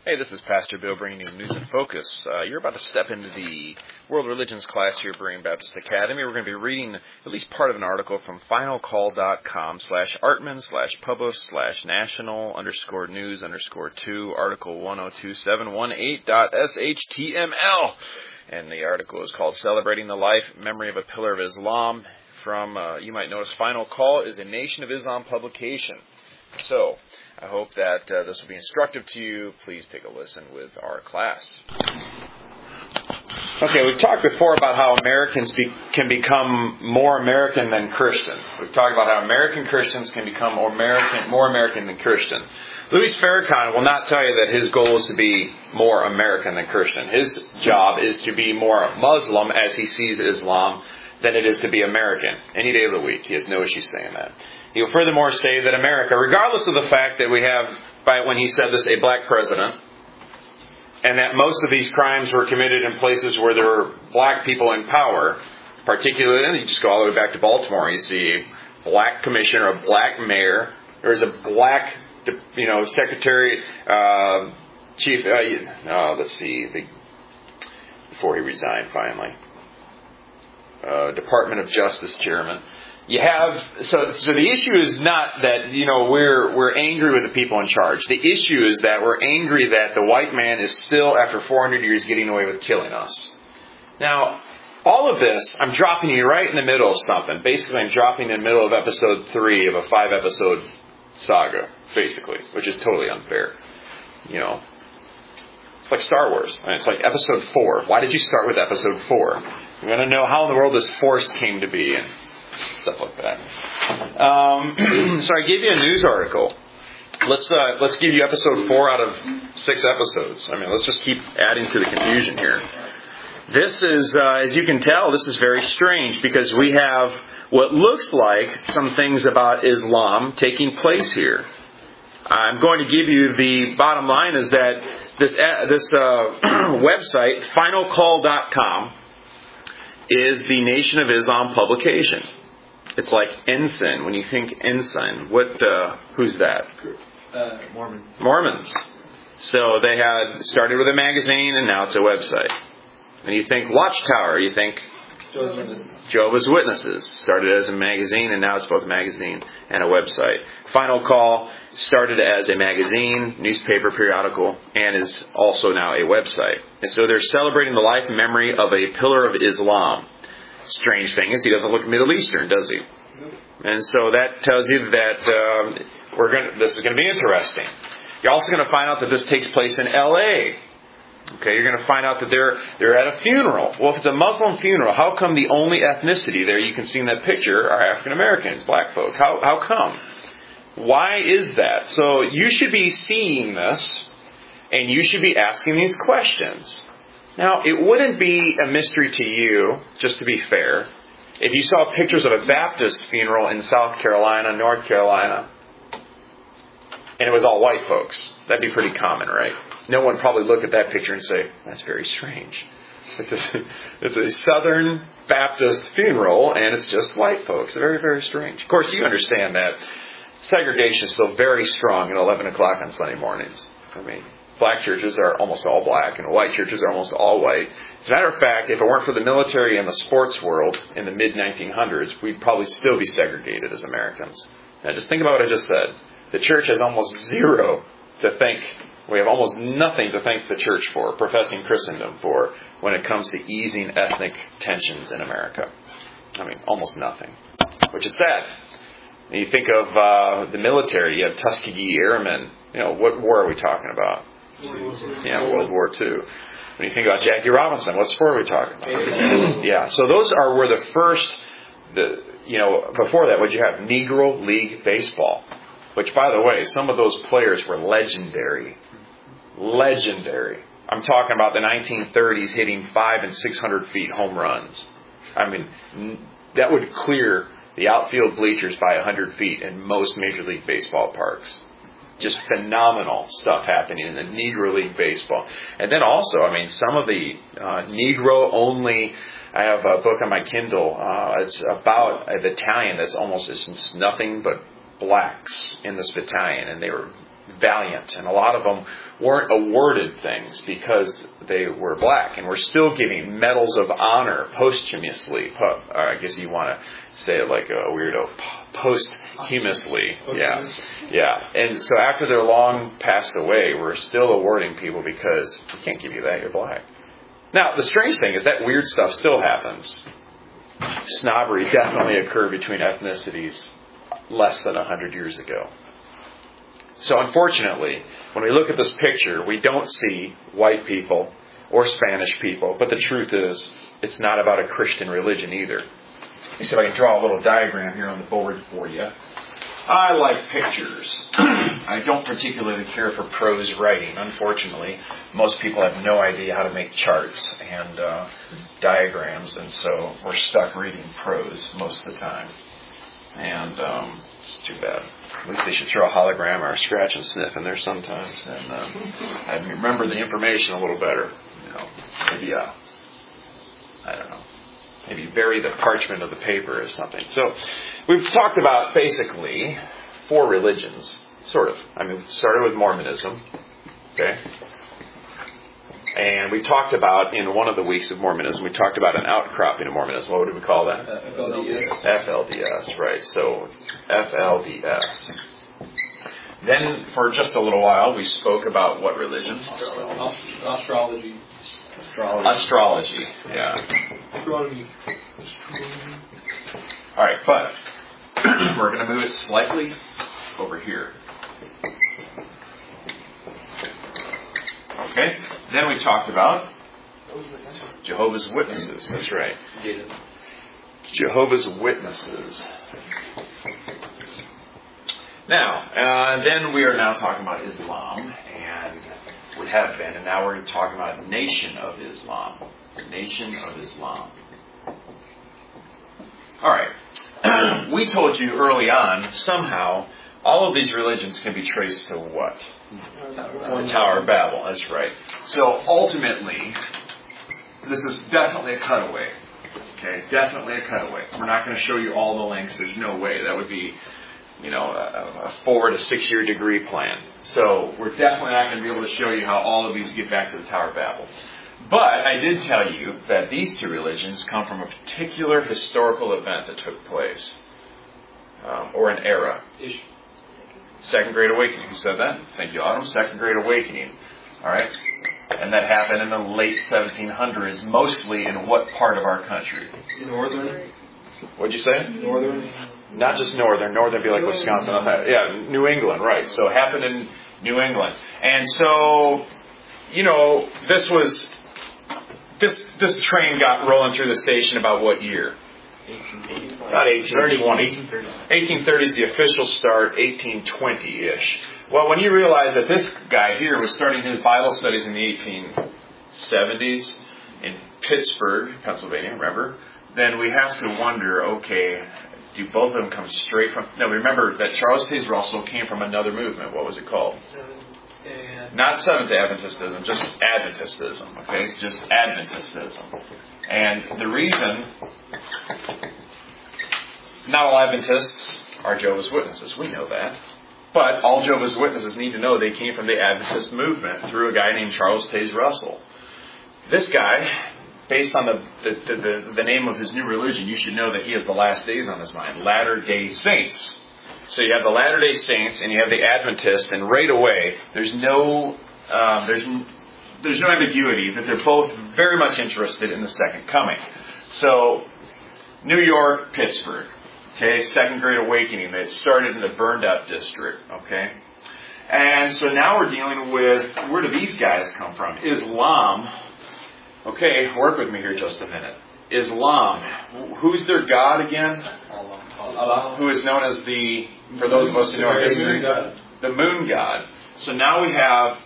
Hey, this is Pastor Bill bringing you News in Focus. You're about to step into the World Religions class here at Berean Baptist Academy. We're going to be reading at least part of an article from finalcall.com/artman/publish/national_news_2, article 102718.shtml. And the article is called Celebrating the Life, Memory of a Pillar of Islam. From, you might notice, Final Call is a Nation of Islam publication. So, I hope that this will be instructive to you. Please take a listen with our class. Okay, we've talked before about how Americans can become more American than Christian. We've talked about how American Christians can become more American than Christian. Louis Farrakhan will not tell you that his goal is to be more American than Christian. His job is to be more Muslim, as he sees Islam, than it is to be American any day of the week. He has no issue saying that. He will furthermore say that America, regardless of the fact that we have, when he said this, a black president, and that most of these crimes were committed in places where there were black people in power, particularly, and you just go all the way back to Baltimore, you see a black commissioner, a black mayor, there's a black, secretary, chief, before he resigned finally. Department of Justice chairman. You have so the issue is not that we're angry with the people in charge. The issue is that we're angry that the white man is still, after 400 years, getting away with killing us. Now, all of this, I'm dropping you right in the middle of something. Basically, I'm dropping in the middle of episode 3 of a 5-episode saga, basically, which is totally unfair. It's like Star Wars. It's like episode 4. Why did you start with episode 4? You want to know how in the world this Force came to be and stuff like that. So I gave you a news article. Let's give you episode 4 out of 6 episodes. Let's just keep adding to the confusion here. This is, as you can tell, this is very strange because we have what looks like some things about Islam taking place here. I'm going to give you the bottom line is that this website, finalcall.com, is the Nation of Islam publication. It's like ensign. When you think ensign, who's that? Mormons. So they had started with a magazine and now it's a website. When you think Watchtower, you think Jehovah's Witnesses. Started as a magazine and now it's both a magazine and a website. Final Call started as a magazine, newspaper, periodical, and is also now a website. And so they're celebrating the life and memory of a pillar of Islam. Strange thing is he doesn't look Middle Eastern, does he? And so that tells you that this is going to be interesting. You're also going to find out that this takes place in L.A. Okay, you're going to find out that they're at a funeral. Well, if it's a Muslim funeral, how come the only ethnicity there you can see in that picture are African Americans, black folks? How come? Why is that? So you should be seeing this, and you should be asking these questions. Now, it wouldn't be a mystery to you, just to be fair, if you saw pictures of a Baptist funeral in South Carolina, North Carolina, and it was all white folks. That'd be pretty common, right? No one would probably look at that picture and say, that's very strange. It's a Southern Baptist funeral, and it's just white folks. Very, very strange. Of course, you understand that segregation is still very strong at 11 o'clock on Sunday mornings. Black churches are almost all black, and white churches are almost all white. As a matter of fact, if it weren't for the military and the sports world in the mid-1900s, we'd probably still be segregated as Americans. Now, just think about what I just said. The church has almost zero to thank. We have almost nothing to thank the church for, professing Christendom for, when it comes to easing ethnic tensions in America. Almost nothing, which is sad. And you think of the military, you have Tuskegee Airmen. What war are we talking about? World War II. When you think about Jackie Robinson, what sport are we talking about? Yeah, so those were the first, before that, what you have? Negro League Baseball. Which, by the way, some of those players were legendary. Legendary. I'm talking about the 1930s hitting 500 and 600 feet home runs. That would clear the outfield bleachers by 100 feet in most Major League Baseball parks. Just phenomenal stuff happening in the Negro League Baseball. And then also, some of the Negro-only, I have a book on my Kindle. It's about a battalion that's almost nothing but blacks in this battalion. And they were valiant, and a lot of them weren't awarded things because they were black, and we're still giving medals of honor posthumously. I guess you want to say it like a weirdo, posthumously. Yeah. And so after they're long passed away, we're still awarding people because we can't give you that, you're black. Now, the strange thing is that weird stuff still happens. Snobbery definitely occurred between ethnicities less than 100 years ago. So unfortunately, when we look at this picture, we don't see white people or Spanish people. But the truth is, it's not about a Christian religion either. Let me see if I can draw a little diagram here on the board for you. I like pictures. I don't particularly care for prose writing. Unfortunately, most people have no idea how to make charts and diagrams, and so we're stuck reading prose most of the time. And it's too bad. At least they should throw a hologram or a scratch and sniff in there sometimes, and I'd remember the information a little better. Maybe I don't know. Maybe bury the parchment of the paper or something. So we've talked about basically 4 religions, sort of. We started with Mormonism, okay? And we talked about, in one of the weeks of Mormonism, we talked about an outcropping of Mormonism. What would we call that? FLDS, right. So, FLDS. Then, for just a little while, we spoke about what religion? Astrology. Astrology, yeah. Astronomy. All right, but we're going to move it slightly over here. Okay, then we talked about Jehovah's Witnesses. That's right. Jehovah's Witnesses. Now, then we are now talking about Islam, and we have been, and now we're talking about Nation of Islam. Nation of Islam. All right. We told you early on, somehow, all of these religions can be traced to what? The Tower of Babel. That's right. So ultimately, this is definitely a cutaway. Okay, definitely a cutaway. We're not going to show you all the links. There's no way. That would be, a 4 to 6 year degree plan. So we're definitely not going to be able to show you how all of these get back to the Tower of Babel. But I did tell you that these 2 religions come from a particular historical event that took place, or an era. Second Great Awakening. Who said that? Thank you, Autumn. Second Great Awakening. All right? And that happened in the late 1700s, mostly in what part of our country? Northern. What'd you say? Northern. Not just northern. Northern would be like Wisconsin. Yeah, New England, right. So it happened in New England. And so, this train got rolling through the station about what year? About 1820. 1830 is the official start, 1820-ish. Well, when you realize that this guy here was starting his Bible studies in the 1870s in Pittsburgh, Pennsylvania, remember? Then we have to wonder, okay, do both of them come straight from... No, remember that Charles Taze Russell came from another movement. What was it called? Not Seventh-day Adventistism, just Adventistism, okay? It's just Adventistism. And the reason not all Adventists are Jehovah's Witnesses, we know that. But all Jehovah's Witnesses need to know they came from the Adventist movement through a guy named Charles Taze Russell. This guy, based on the name of his new religion, you should know that he has the last days on his mind, Latter-day Saints. So you have the Latter-day Saints and you have the Adventists, and right away there's no ambiguity that they're both very much interested in the second coming. So New York, Pittsburgh, okay, Second Great Awakening. It started in the burned up district, okay. And so now we're dealing with, where do these guys come from? Islam. Okay, work with me here just a minute. Islam. Who's their God again? Allah. Who is known as for those of us who know our history, the moon god. So now we have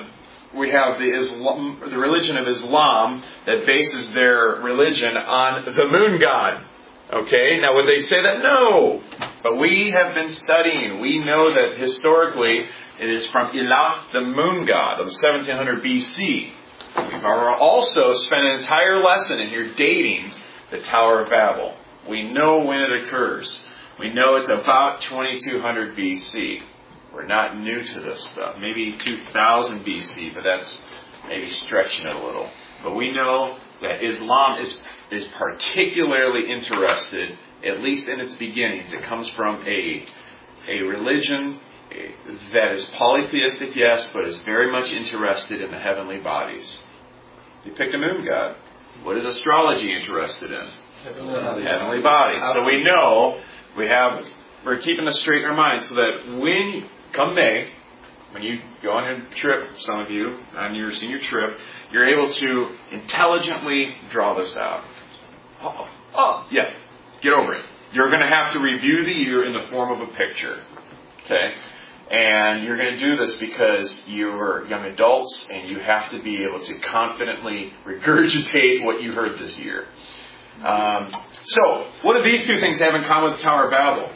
the religion of Islam that bases their religion on the moon god. Okay, now would they say that? No. But we have been studying. We know that historically it is from Ilah, the moon god of 1700 BC. We've also spent an entire lesson in here dating the Tower of Babel. We know when it occurs. We know it's about 2200 BC. We're not new to this stuff. Maybe 2000 BC, but that's maybe stretching it a little. But we know that Islam is particularly interested, at least in its beginnings. It comes from a religion that is polytheistic, yes, but is very much interested in the heavenly bodies. They picked a moon god. What is astrology interested in? Heavenly bodies. So we know we're keeping this straight in our minds so that come May, when you go on your trip, some of you, on your senior trip, you're able to intelligently draw this out. Yeah, get over it. You're going to have to review the year in the form of a picture. Okay? And you're going to do this because you're young adults and you have to be able to confidently regurgitate what you heard this year. So, what do these two things have in common with the Tower of Babel?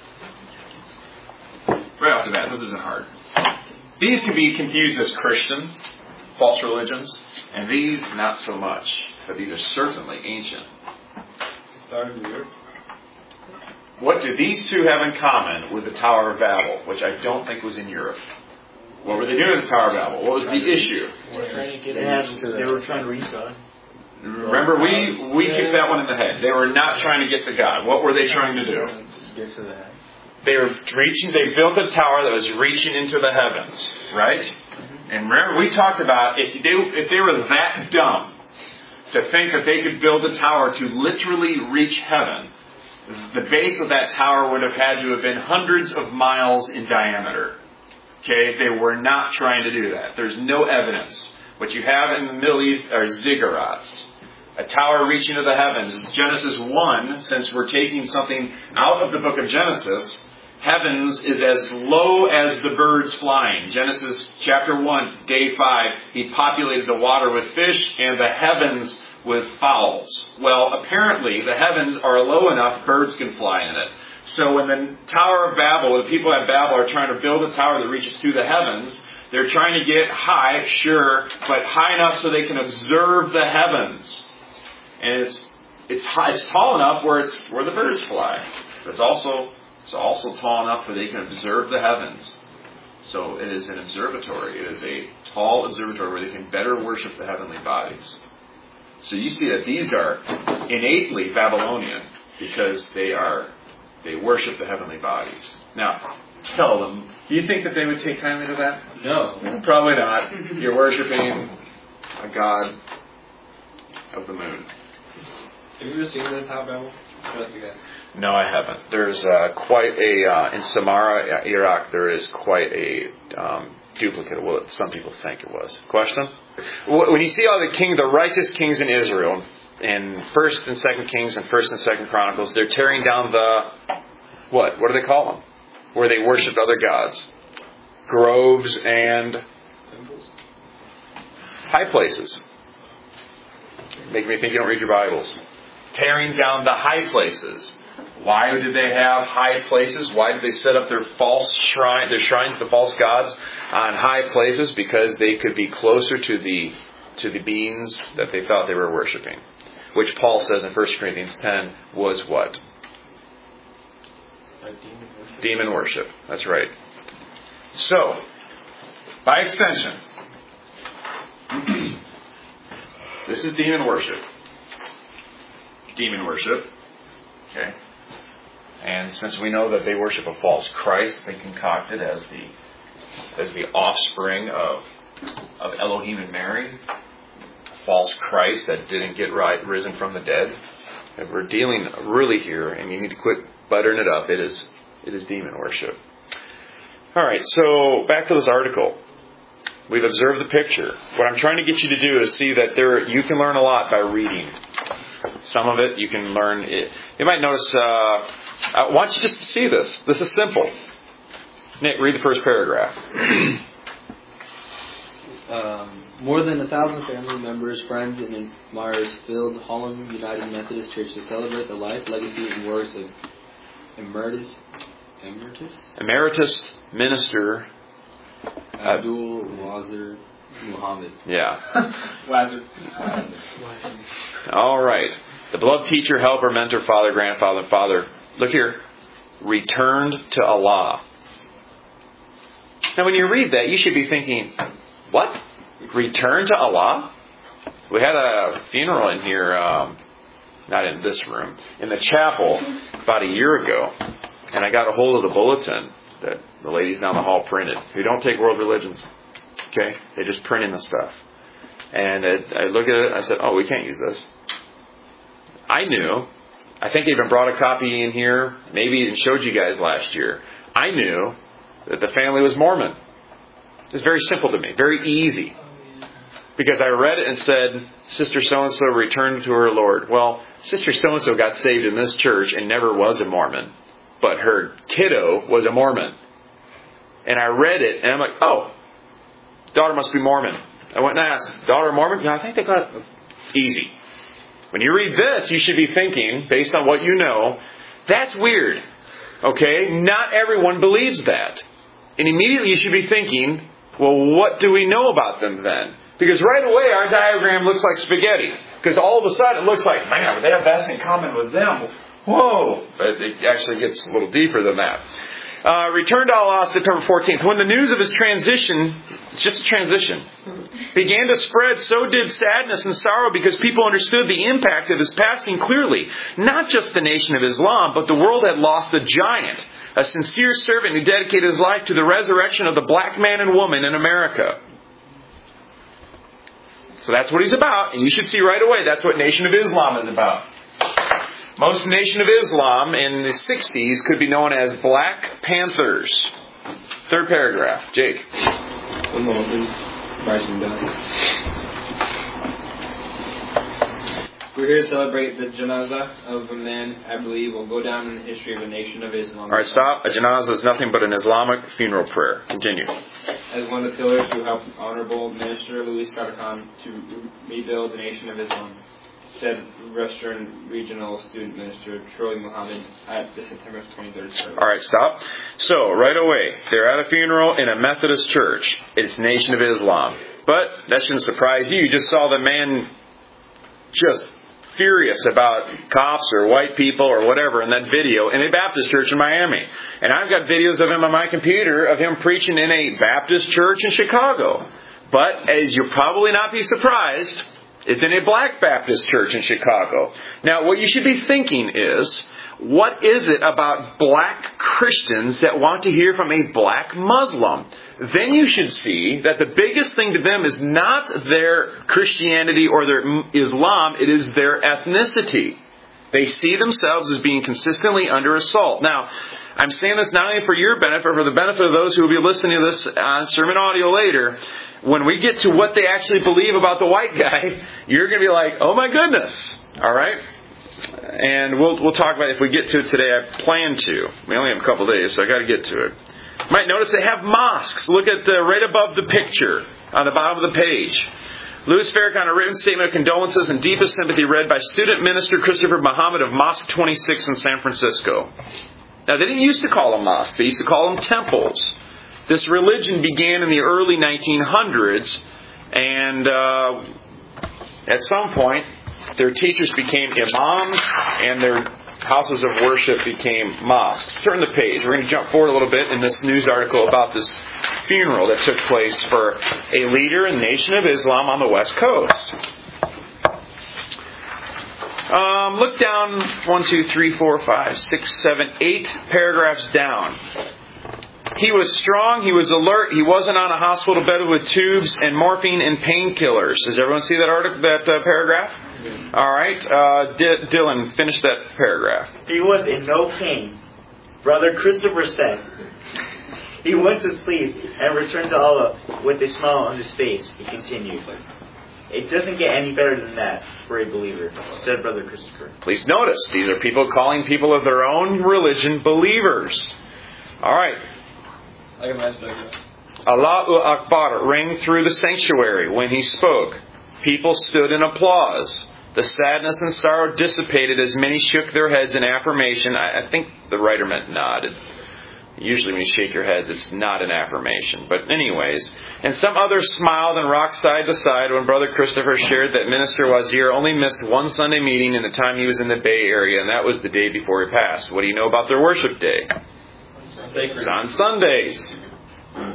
Right off the bat, this isn't hard. These can be confused as Christian, false religions, and these not so much. But these are certainly ancient. Start of the year. What do these two have in common with the Tower of Babel, which I don't think was in Europe? What were they doing at the Tower of Babel? What was the issue? They were trying to reach God. Remember, we kicked that one in the head. They were not trying to get to God. What were they trying to do? Get to the head. They built a tower that was reaching into the heavens, right? And remember, we talked about if they were that dumb to think that they could build a tower to literally reach heaven, the base of that tower would have had to have been hundreds of miles in diameter. Okay, they were not trying to do that. There's no evidence. What you have in the Middle East are ziggurats, a tower reaching to the heavens. Genesis 1, since we're taking something out of the book of Genesis, heavens is as low as the birds flying. Genesis chapter 1, day 5, he populated the water with fish and the heavens with fowls. Well, apparently the heavens are low enough birds can fly in it. So when the Tower of Babel, the people at Babel are trying to build a tower that reaches to the heavens, they're trying to get high, sure, but high enough so they can observe the heavens. And it's tall enough where the birds fly. But it's also tall enough where they can observe the heavens. So it is an observatory. It is a tall observatory where they can better worship the heavenly bodies. So you see that these are innately Babylonian because they worship the heavenly bodies. Now, tell them, do you think that they would take kindly to that? No. Probably not. You're worshiping a god of the moon. Have you ever seen the Tower of Babel? No, I haven't. There's quite a in Samarra, Iraq. There is quite a duplicate of what some people think it was. Question? When you see all the righteous kings in Israel, in 1st and 2nd Kings and 1st and 2nd Chronicles, they're tearing down the what? What do they call them? Where they worshipped other gods, groves and temples, high places. Make me think you don't read your Bibles. Tearing down the high places. Why did they have high places? Why did they set up their shrines to false gods on high places? Because they could be closer to the beings that they thought they were worshiping. Which Paul says in 1 Corinthians 10 was what? Demon worship. That's right. So, by extension, this is demon worship. Demon worship. Okay. And since we know that they worship a false Christ, they concocted as the offspring of Elohim and Mary, a false Christ that didn't get risen from the dead. And we're dealing really here, and you need to quit buttering it up. It is demon worship. All right, so back to this article. We've observed the picture. What I'm trying to get you to do is see that you can learn a lot by reading. Some of it you can learn. You might notice, I want you just to see this. This is simple. Nick, read the first paragraph. More than 1,000 family members, friends, and admirers filled Holland United Methodist Church to celebrate the life, legacy, and works of Emeritus Minister Abdul Wazir Muhammad. Yeah. Wazir. All right. The beloved teacher, helper, mentor, father, grandfather, and father. Look here. Returned to Allah. Now, when you read that, you should be thinking, what? Return to Allah? We had a funeral in here, not in this room, in the chapel about a year ago. And I got a hold of the bulletin that the ladies down the hall printed, who don't take world religions. Okay? They just print in the stuff. And I look at it, I said, oh, we can't use this. I knew. I think they even brought a copy in here, maybe even showed you guys last year. I knew that the family was Mormon. It's very simple to me, very easy. Because I read it and said, Sister so-and-so returned to her Lord. Well, Sister so-and-so got saved in this church and never was a Mormon. But her kiddo was a Mormon. And I read it and I'm like, oh, daughter must be Mormon. I went and asked, daughter Mormon? Yeah, I think they got it. Easy. When you read this, you should be thinking, based on what you know, that's weird. Okay? Not everyone believes that. And immediately you should be thinking, well, what do we know about them then? Because right away our diagram looks like spaghetti. Because all of a sudden it looks like, man, they have that in common with them. Whoa! But it actually gets a little deeper than that. Returned to Allah September 14th. When the news of his transition, it's just a transition, began to spread, so did sadness and sorrow because people understood the impact of his passing clearly. Not just the nation of Islam, but the world had lost a giant, a sincere servant who dedicated his life to the resurrection of the black man and woman in America. So that's what he's about. And you should see right away that's what Nation of Islam is about. Most Nation of Islam in the 60s could be known as Black Panthers. Third paragraph. Jake. One moment, please. Bryson down. We're here to celebrate the janazah of a man I believe will go down in the history of a Nation of Islam. All right, stop. A janazah is nothing but an Islamic funeral prayer. Continue. As one of the pillars who helped Honorable Minister Louis Farrakhan to rebuild the Nation of Islam, said Western Regional Student Minister Troy Muhammad at the September 23rd service. All right, stop. So, right away, they're at a funeral in a Methodist church. It's Nation of Islam. But that shouldn't surprise you. You just saw the man just furious about cops or white people or whatever in that video in a Baptist church in Miami. And I've got videos of him on my computer of him preaching in a Baptist church in Chicago. But as you'll probably not be surprised, it's in a Black Baptist church in Chicago. Now, what you should be thinking is, what is it about black Christians that want to hear from a black Muslim? Then you should see that the biggest thing to them is not their Christianity or their Islam, it is their ethnicity. They see themselves as being consistently under assault. Now, I'm saying this not only for your benefit, but for the benefit of those who will be listening to this on sermon audio later. When we get to what they actually believe about the white guy, you're going to be like, oh my goodness. All right? And we'll talk about it if we get to it today. I plan to. We only have a couple days, so I got to get to it. You might notice they have mosques. Look at right above the picture on the bottom of the page. Louis Farrakhan, a written statement of condolences and deepest sympathy read by student minister Christopher Muhammad of Mosque 26 in San Francisco. Now, they didn't used to call them mosques. They used to call them temples. This religion began in the early 1900s, and at some point, their teachers became imams, and their houses of worship became mosques. Turn the page. We're going to jump forward a little bit in this news article about this funeral that took place for a leader in the Nation of Islam on the West Coast. Look down 1, 2, 3, 4, 5, 6, 7, 8 paragraphs down. He was strong, he was alert, he wasn't on a hospital bed with tubes and morphine and painkillers. Does everyone see that article, that paragraph? Mm-hmm. All right. Dylan, finish that paragraph. He was in no pain. Brother Christopher said. He went to sleep and returned to Allah with a smile on his face. He continued. It doesn't get any better than that for a believer, said Brother Christopher. Please notice, these are people calling people of their own religion believers. All right. Allahu Akbar rang through the sanctuary when he spoke. People stood in applause. The sadness and sorrow dissipated as many shook their heads in affirmation. I think the writer meant nodded. Usually when you shake your heads, it's not an affirmation. But anyways, and some others smiled and rocked side to side when Brother Christopher shared that Minister Wazir only missed one Sunday meeting in the time he was in the Bay Area, and that was the day before he passed. What do you know about their worship day? It's on Sundays.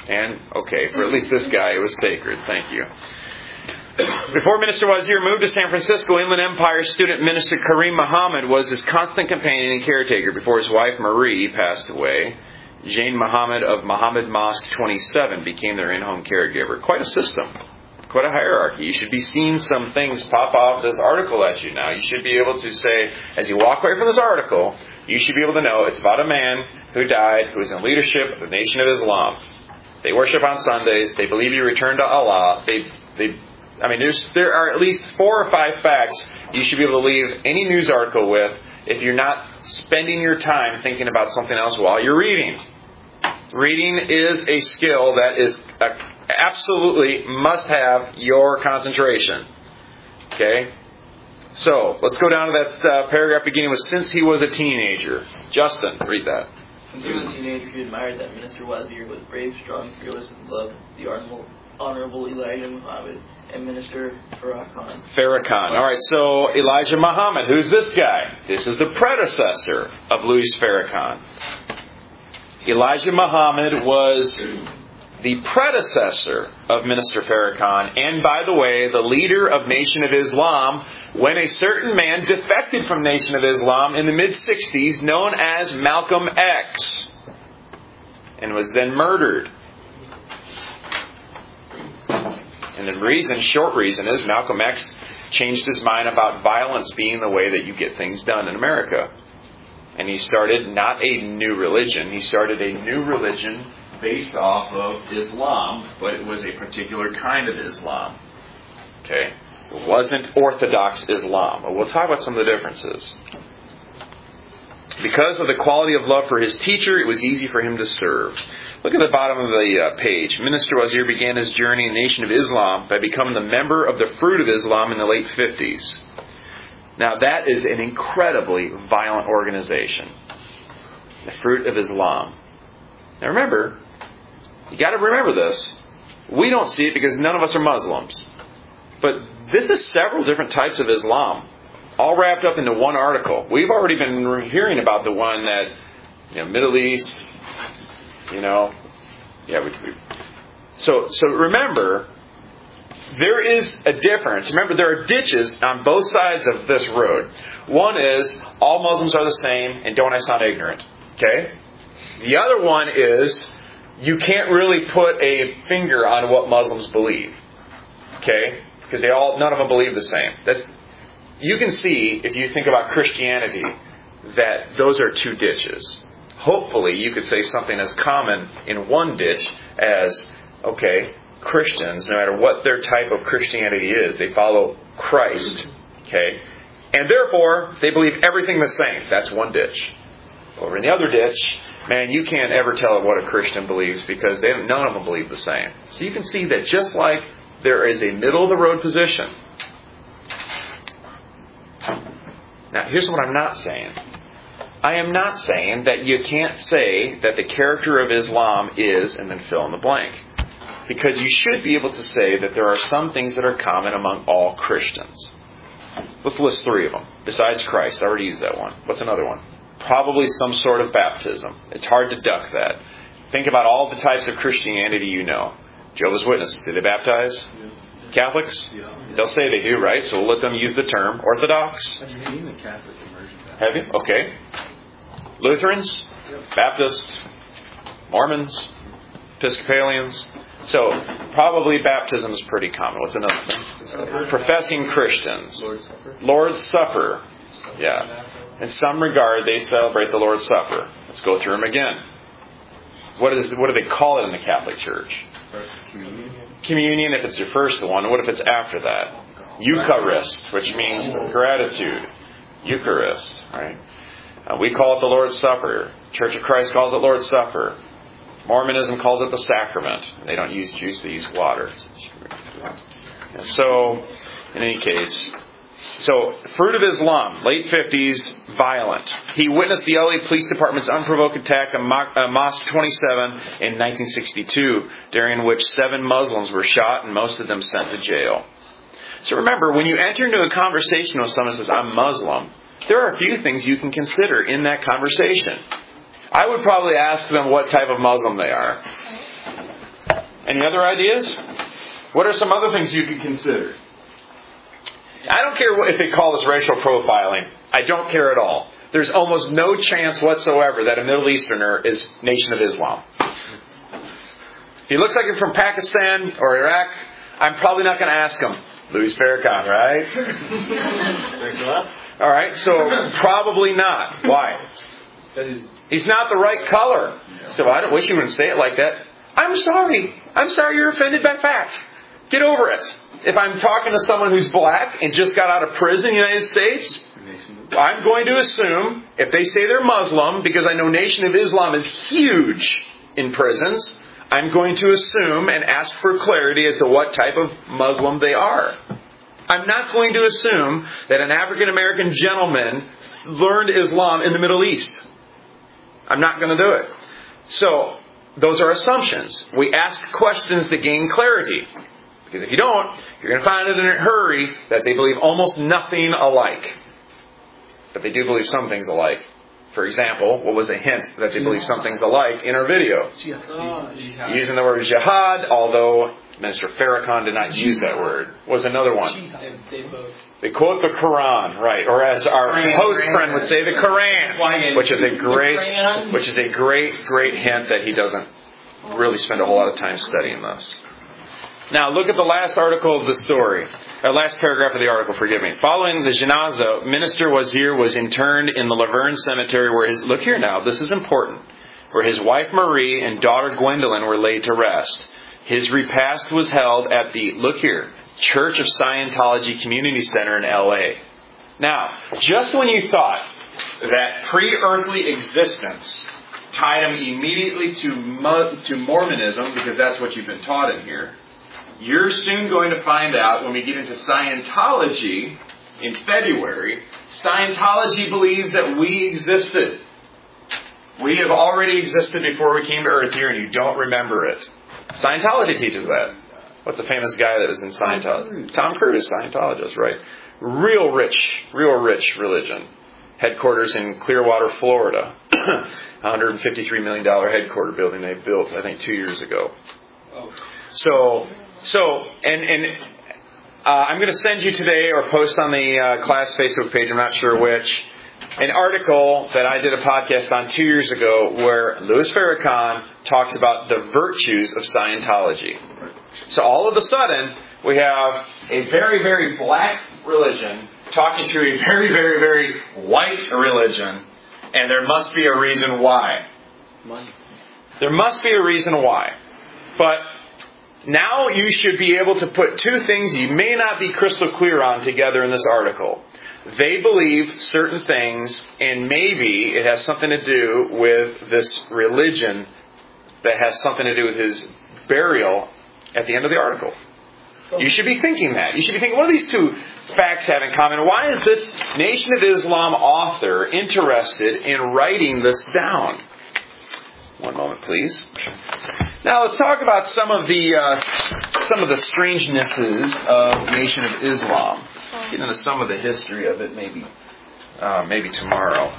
And, okay, for at least this guy, it was sacred. Thank you. Before Minister Wazir moved to San Francisco, Inland Empire student minister Kareem Muhammad was his constant companion and caretaker before his wife Marie passed away. Jane Muhammad of Muhammad Mosque 27 became their in-home caregiver. Quite a system. Quite a hierarchy. You should be seeing some things pop off this article at you now. You should be able to say, as you walk away from this article, you should be able to know it's about a man who died, who is in leadership of the Nation of Islam. They worship on Sundays. They believe he returned to Allah. There are at least 4 or 5 facts you should be able to leave any news article with if you're not spending your time thinking about something else while you're reading. Reading is a skill that is absolutely must have your concentration. Okay? So, let's go down to that paragraph beginning with, since he was a teenager. Justin, read that. Since he was a teenager, he admired that Minister Wazir was brave, strong, fearless, and loved the Honorable Elijah Muhammad and Minister Farrakhan. Farrakhan. All right, so Elijah Muhammad. Who's this guy? This is the predecessor of Louis Farrakhan. Elijah Muhammad was the predecessor of Minister Farrakhan, and by the way, the leader of Nation of Islam when a certain man defected from Nation of Islam in the mid-60s, known as Malcolm X, and was then murdered. And the short reason is Malcolm X changed his mind about violence being the way that you get things done in America. And he started not a new religion, he started a new religion based off of Islam, but it was a particular kind of Islam. Okay? It wasn't Orthodox Islam. But we'll talk about some of the differences. Because of the quality of love for his teacher, it was easy for him to serve. Look at the bottom of the page. Minister Wazir began his journey in the Nation of Islam by becoming the member of the Fruit of Islam in the late 50s. Now that is an incredibly violent organization. The Fruit of Islam. Now remember, you got to remember this. We don't see it because none of us are Muslims. But this is several different types of Islam, all wrapped up into one article. We've already been hearing about the one that, Middle East, So remember, there is a difference. Remember, there are ditches on both sides of this road. One is, all Muslims are the same, and don't I sound ignorant? Okay? The other one is, you can't really put a finger on what Muslims believe. Okay? Because none of them believe the same. You can see, if you think about Christianity, that those are two ditches. Hopefully, you could say something as common in one ditch as, Christians, no matter what their type of Christianity is, they follow Christ. Okay? And therefore, they believe everything the same. That's one ditch. Over in the other ditch, man, you can't ever tell what a Christian believes because none of them believe the same. So you can see that just like there is a middle-of-the-road position. Now, here's what I'm not saying. I am not saying that you can't say that the character of Islam is, and then fill in the blank. Because you should be able to say that there are some things that are common among all Christians. Let's list 3 of them. Besides Christ, I already used that one. What's another one? Probably some sort of baptism. It's hard to duck that. Think about all the types of Christianity you know. Jehovah's Witnesses, do they baptize? Yeah. Catholics? Yeah. They'll say they do, right? So we'll let them use the term. Orthodox? I've seen the Catholic immersion. Have you? Okay. Lutherans? Yep. Baptists? Mormons? Episcopalians? So, probably baptism is pretty common. What's another thing? Professing Christians. Lord's Supper. Yeah. In some regard, they celebrate the Lord's Supper. Let's go through them again. What do they call it in the Catholic Church? Communion, if it's your first one. What if it's after that? Eucharist, which means gratitude. Eucharist, right? We call it the Lord's Supper. Church of Christ calls it Lord's Supper. Mormonism calls it the sacrament. They don't use juice, they use water. So, in any case, Fruit of Islam, late 50s, violent. He witnessed the LA Police Department's unprovoked attack on Mosque 27 in 1962, during which 7 Muslims were shot and most of them sent to jail. So remember, when you enter into a conversation with someone who says, I'm Muslim, there are a few things you can consider in that conversation. I would probably ask them what type of Muslim they are. Any other ideas? What are some other things you could consider? I don't care if they call this racial profiling. I don't care at all. There's almost no chance whatsoever that a Middle Easterner is Nation of Islam. If he looks like he's from Pakistan or Iraq, I'm probably not going to ask him. Louis Farrakhan, right? All right, so probably not. Why? He's not the right color. So I wish you wouldn't say it like that. I'm sorry. I'm sorry you're offended by fact. Get over it. If I'm talking to someone who's black and just got out of prison in the United States, I'm going to assume, if they say they're Muslim, because I know Nation of Islam is huge in prisons, I'm going to assume and ask for clarity as to what type of Muslim they are. I'm not going to assume that an African American gentleman learned Islam in the Middle East. I'm not going to do it. So, those are assumptions. We ask questions to gain clarity. Because if you don't, you're going to find it in a hurry that they believe almost nothing alike. But they do believe some things alike. For example, what was a hint that they believe some things alike in our video? Using the word jihad, although Minister Farrakhan did not use that word, was another one. They quote the Quran, right? Or as our host friend would say, the Quran, which is a great hint that he doesn't really spend a whole lot of time studying this. Now, look at the last article of the story. Last paragraph of the article, forgive me. Following the janazah, Minister Wazir was interned in the Laverne Cemetery where look here now, this is important, where his wife Marie and daughter Gwendolyn were laid to rest. His repast was held at the, look here, Church of Scientology Community Center in L.A. Now, just when you thought that pre-earthly existence tied him immediately to Mormonism, because that's what you've been taught in here, you're soon going to find out when we get into Scientology in February, Scientology believes that we existed. We have already existed before we came to Earth here and you don't remember it. Scientology teaches that. What's the famous guy that was in Scientology? Tom Cruise, Scientologist, right? Real rich religion. Headquarters in Clearwater, Florida. $153 million headquarter building they built, I think, 2 years ago. So, I'm going to send you today or post on the class Facebook page, I'm not sure which, an article that I did a podcast on 2 years ago where Louis Farrakhan talks about the virtues of Scientology. So all of a sudden, we have a very, very black religion talking to a very, very, very white religion, and there must be a reason why. There must be a reason why. But now you should be able to put two things you may not be crystal clear on together in this article. They believe certain things, and maybe it has something to do with this religion that has something to do with his burial at the end of the article. You should be thinking that. You should be thinking, what do these two facts have in common? Why is this Nation of Islam author interested in writing this down? One moment, please. Now let's talk about some of the strangenesses of Nation of Islam. Get into some of the history of it, maybe tomorrow.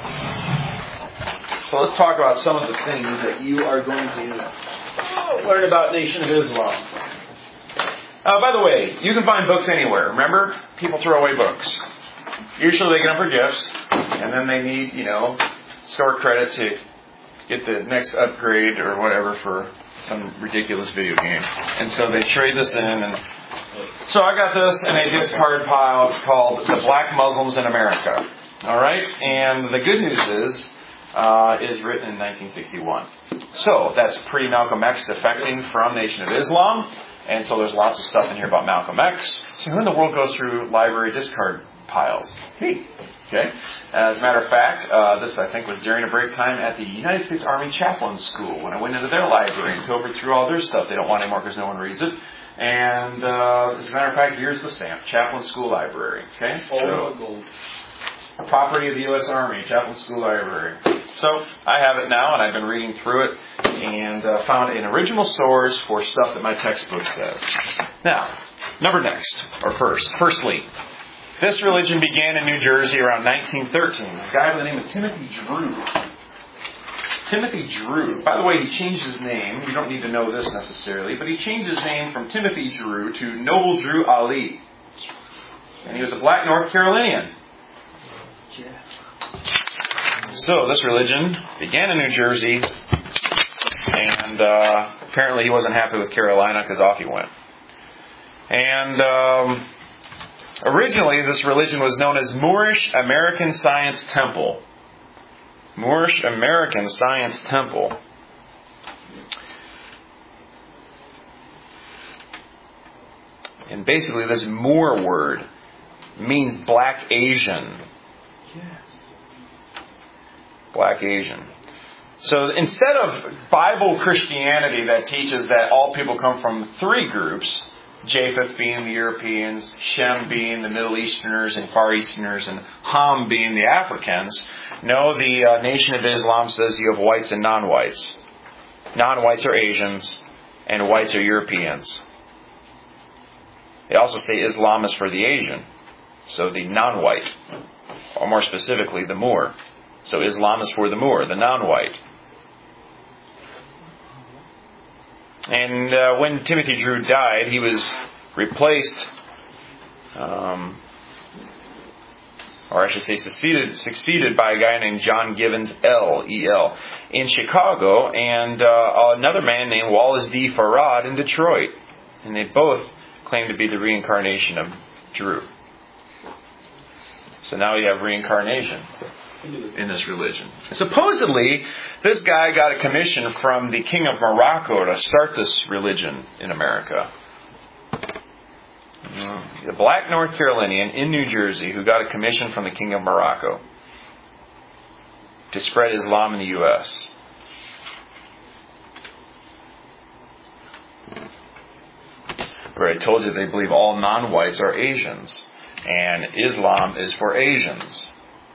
So let's talk about some of the things that you are going to learn about Nation of Islam. By the way, you can find books anywhere. Remember, people throw away books. Usually they get them for gifts, and then they need, store credit to get the next upgrade or whatever for some ridiculous video game. And so they trade this in. And so I got this in a discard pile called The Black Muslims in America. All right? And the good news is written in 1961. So that's pre-Malcolm X defecting from Nation of Islam. And so there's lots of stuff in here about Malcolm X. So who in the world goes through library discard piles? Me. Okay. As a matter of fact, this I think was during a break time at the United States Army Chaplain School when I went into their library and covered through all their stuff. They don't want anymore because no one reads it. And as a matter of fact, here's the stamp: Chaplain School Library. Okay. So, property of the U.S. Army, Chaplain School Library. So I have it now, and I've been reading through it and found an original source for stuff that my textbook says. Now, firstly. This religion began in New Jersey around 1913. A guy by the name of Timothy Drew. Timothy Drew. By the way, he changed his name. You don't need to know this necessarily, but he changed his name from Timothy Drew to Noble Drew Ali. And he was a black North Carolinian. So this religion began in New Jersey, and apparently he wasn't happy with Carolina because off he went. And originally this religion was known as Moorish American Science Temple. Moorish American Science Temple. And basically this Moor word means black Asian. Black Asian. So instead of Bible Christianity that teaches that all people come from three groups, Japheth being the Europeans, Shem being the Middle Easterners and Far Easterners, and Ham being the Africans, no, the Nation of Islam says you have whites and non-whites. Non-whites are Asians, and whites are Europeans. They also say Islam is for the Asian, so the non-white, or more specifically, the Moor. So Islam is for the Moor, the non-white. And when Timothy Drew died, he was replaced, or I should say succeeded by a guy named John Givens, E.L., in Chicago, and another man named Wallace D. Farad in Detroit. And they both claim to be the reincarnation of Drew. So now you have reincarnation in this religion. Supposedly, this guy got a commission from the King of Morocco to start this religion in America. The black North Carolinian in New Jersey who got a commission from the King of Morocco to spread Islam in the U.S. Where I told you they believe all non-whites are Asians, and Islam is for Asians.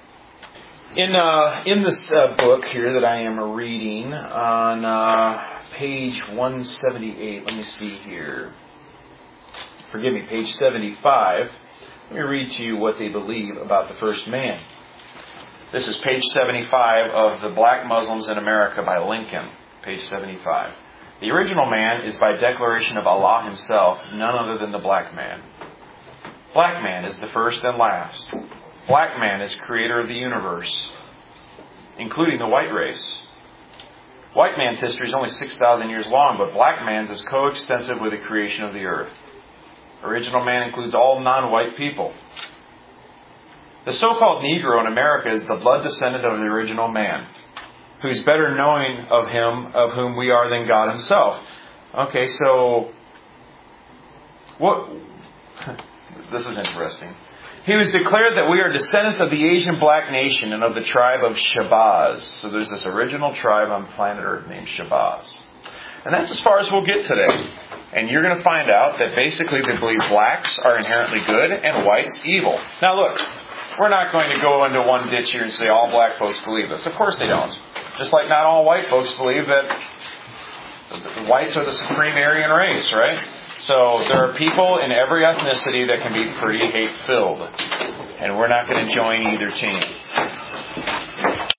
In this book here that I am reading on page 178, let me see here. Forgive me, page 75. Let me read to you what they believe about the first man. This is page 75 of The Black Muslims in America by Lincoln, page 75. The original man is by declaration of Allah himself, none other than the black man. Black man is the first and last. Black man is creator of the universe, including the white race. White man's history is only 6,000 years long, but black man's is coextensive with the creation of the earth. Original man includes all non-white people. The so-called Negro in America is the blood descendant of the original man, who's better knowing of him, of whom we are, than God himself. Okay, so what? This is interesting. He was declared that we are descendants of the Asian black nation and of the tribe of Shabazz. So there's this original tribe on planet Earth named Shabazz. And that's as far as we'll get today. And you're going to find out that basically they believe blacks are inherently good and whites evil. Now look, we're not going to go into one ditch here and say all black folks believe this. Of course they don't. Just like not all white folks believe that the whites are the supreme Aryan race, right? So there are people in every ethnicity that can be pretty hate-filled. And we're not going to join either team.